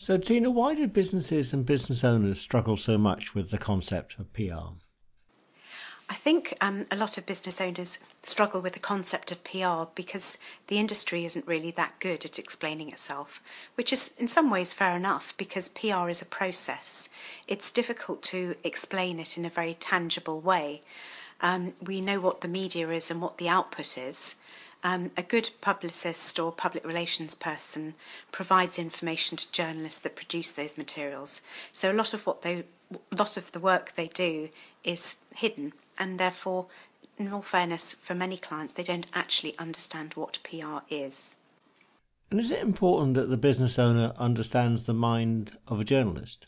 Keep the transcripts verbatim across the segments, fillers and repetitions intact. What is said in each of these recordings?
So, Tina, why do businesses and business owners struggle so much with the concept of P R? I think um, a lot of business owners struggle with the concept of P R because the industry isn't really that good at explaining itself, which is in some ways fair enough because P R is a process. It's difficult to explain it in a very tangible way. Um, we know what the media is and what the output is. Um, a good publicist or public relations person provides information to journalists that produce those materials. So a lot of what they, a lot of the work they do is hidden, and therefore, in all fairness, for many clients, they don't actually understand what P R is. And is it important that the business owner understands the mind of a journalist?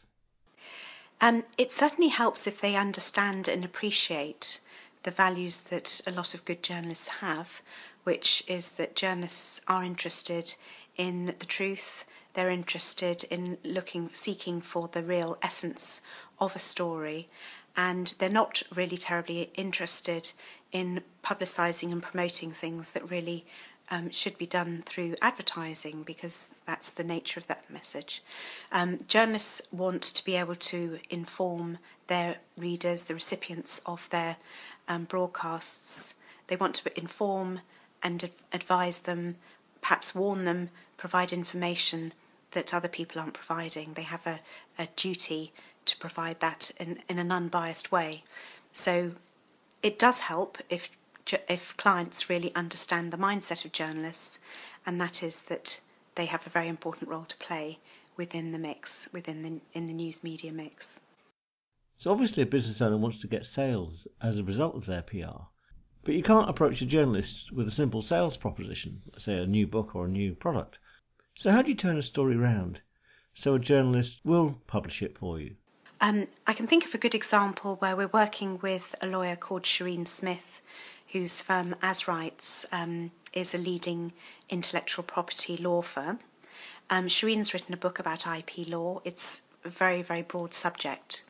Um, it certainly helps if they understand and appreciate the values that a lot of good journalists have, which is that journalists are interested in the truth, they're interested in looking, seeking for the real essence of a story, and they're not really terribly interested in publicising and promoting things that really um, should be done through advertising, because that's the nature of that message. Um, journalists want to be able to inform their readers, the recipients of their um, broadcasts. They want to inform and advise them, perhaps warn them, provide information that other people aren't providing. They have a, a duty to provide that in, in an unbiased way. So it does help if if clients really understand the mindset of journalists, and that is that they have a very important role to play within the mix, within the in the news media mix. So obviously a business owner wants to get sales as a result of their P R. But you can't approach a journalist with a simple sales proposition, let's say a new book or a new product. So how do you turn a story around so a journalist will publish it for you? Um, I can think of a good example where we're working with a lawyer called Shireen Smith, whose firm As Rights um, is a leading intellectual property law firm. Um, Shireen's written a book about I P law. It's a very, very broad subject.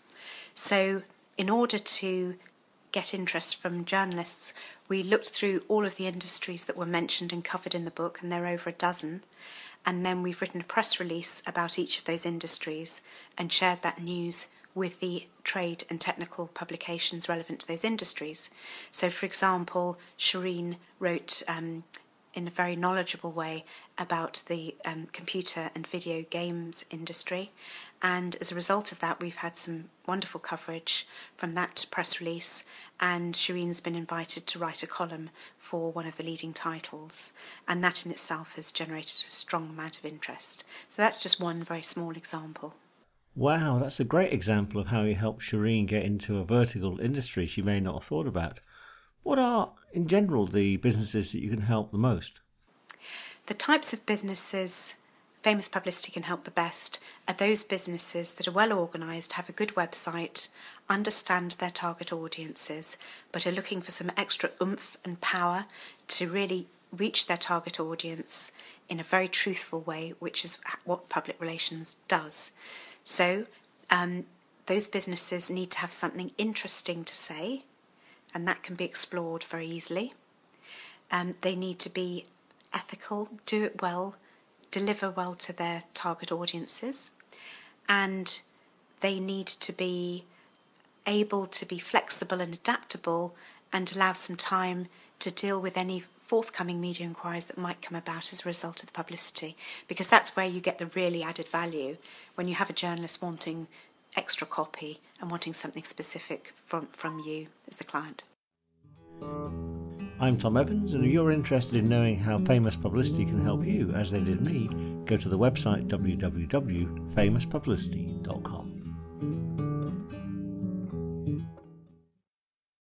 So in order to get interest from journalists, we looked through all of the industries that were mentioned and covered in the book, and there are over a dozen, and then we've written a press release about each of those industries and shared that news with the trade and technical publications relevant to those industries. So, for example, Shireen wrote um, in a very knowledgeable way about the um, computer and video games industry, and as a result of that we've had some wonderful coverage from that press release, and Shireen's been invited to write a column for one of the leading titles, and that in itself has generated a strong amount of interest. So that's just one very small example. Wow, that's a great example of how you helped Shireen get into a vertical industry she may not have thought about. What are, in general, the businesses that you can help the most? The types of businesses Famous Publicity can help the best are those businesses that are well organised, have a good website, understand their target audiences, but are looking for some extra oomph and power to really reach their target audience in a very truthful way, which is what public relations does. So um, those businesses need to have something interesting to say, and that can be explored very easily. Um, they need to be ethical, do it well, deliver well to their target audiences, and they need to be able to be flexible and adaptable and allow some time to deal with any forthcoming media inquiries that might come about as a result of the publicity, because that's where you get the really added value when you have a journalist wanting extra copy and wanting something specific from, from you as the client. I'm Tom Evans, and if you're interested in knowing how Famous Publicity can help you, as they did me, go to the website w w w dot famous publicity dot com.